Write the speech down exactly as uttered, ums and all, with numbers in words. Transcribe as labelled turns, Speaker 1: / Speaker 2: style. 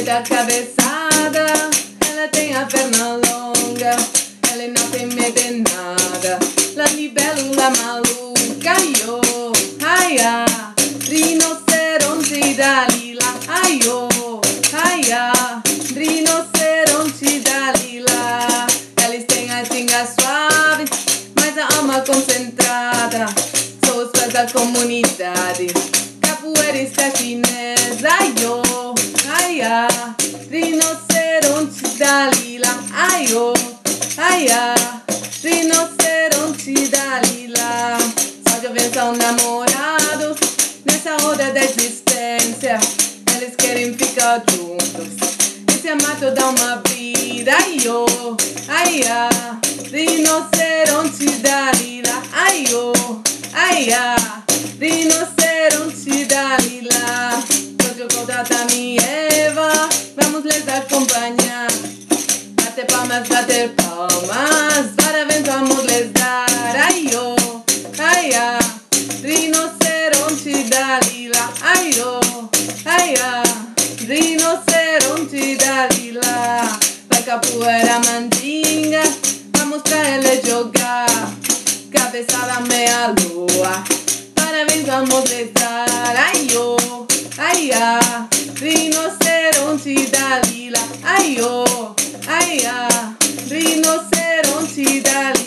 Speaker 1: da cabeçada, ela tem a perna longa, ela não tem medo de nada. La libélula maluca, yo, ai, ah, rinoceronte Dalila, ai, oh, ai, ah, rinoceronte Dalila. Eles têm a tinga suave, mas a alma concentrada. Sou os pés da comunidade, capoeirista chinesa, ai, oh, ai, ah, rinoceronte Dalila, ai, oh, ai, ah, rinoceronte Dalila. Só jovens são namorados nessa roda da existência. Eles querem ficar juntos e se amar toda uma vida. Ai, oh, ai, ah, rinoceronte Dalila, ai, oh, ai, ah, rinoceronte Dalila. Hoje eu contrato a minha Eva, vamos lhes acompanhar. Bater palmas, bater palmas, parabéns, vamos lhes dar. Ai, oh, ai, ah, rinoceronte Dalila, ai, oh, ai, ah, rinoceronte Dalila. Vai capoeira mandinga, vamos pra ele jogar. Cabeçada meia lua, parabéns, vamos lhes dar. Ai, oh, ai, ah, rinoceronte Dalila, ai, oh, ai, ah, rinoceronte Dalila.